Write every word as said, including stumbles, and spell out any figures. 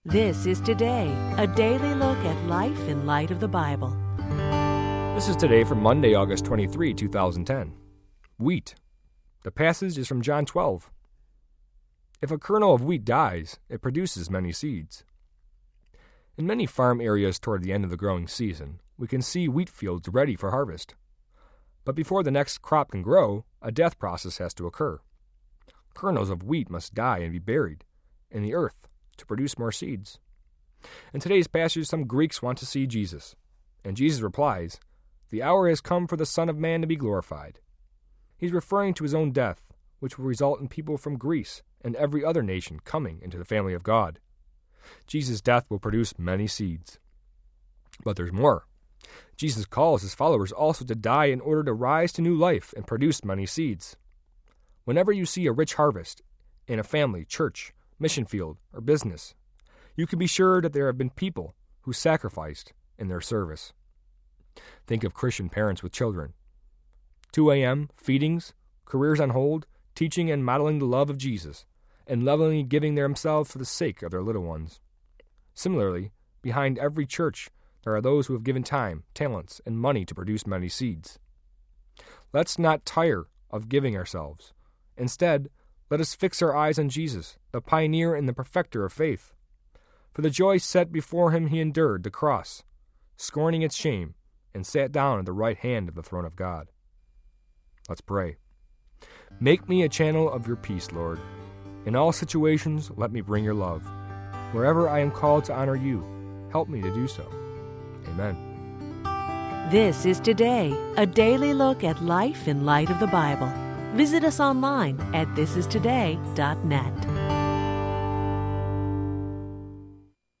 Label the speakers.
Speaker 1: This is Today, a daily look at life in light of the Bible.
Speaker 2: This is Today for Monday, August twenty-third, two thousand ten. Wheat. The passage is from John twelve. If a kernel of wheat dies, it produces many seeds. In many farm areas toward the end of the growing season, we can see wheat fields ready for harvest. But before the next crop can grow, a death process has to occur. Kernels of wheat must die and be buried in the earth to produce more seeds. In today's passage, some Greeks want to see Jesus, and Jesus replies, "The hour has come for the Son of Man to be glorified." He's referring to his own death, which will result in people from Greece and every other nation coming into the family of God. Jesus' death will produce many seeds. But there's more. Jesus calls his followers also to die in order to rise to new life and produce many seeds. Whenever you see a rich harvest in a family, church, mission field, or business, you can be sure that there have been people who sacrificed in their service. Think of Christian parents with children. two a.m., feedings, careers on hold, teaching and modeling the love of Jesus, and lovingly giving themselves for the sake of their little ones. Similarly, behind every church, there are those who have given time, talents, and money to produce many seeds. Let's not tire of giving ourselves. Instead, let us fix our eyes on Jesus, the pioneer and the perfecter of faith. For the joy set before him he endured the cross, scorning its shame, and sat down at the right hand of the throne of God. Let's pray. Make me a channel of your peace, Lord. In all situations, let me bring your love. Wherever I am called to honor you, help me to do so. Amen.
Speaker 1: This is Today, a daily look at life in light of the Bible. Visit us online at this is today dot net.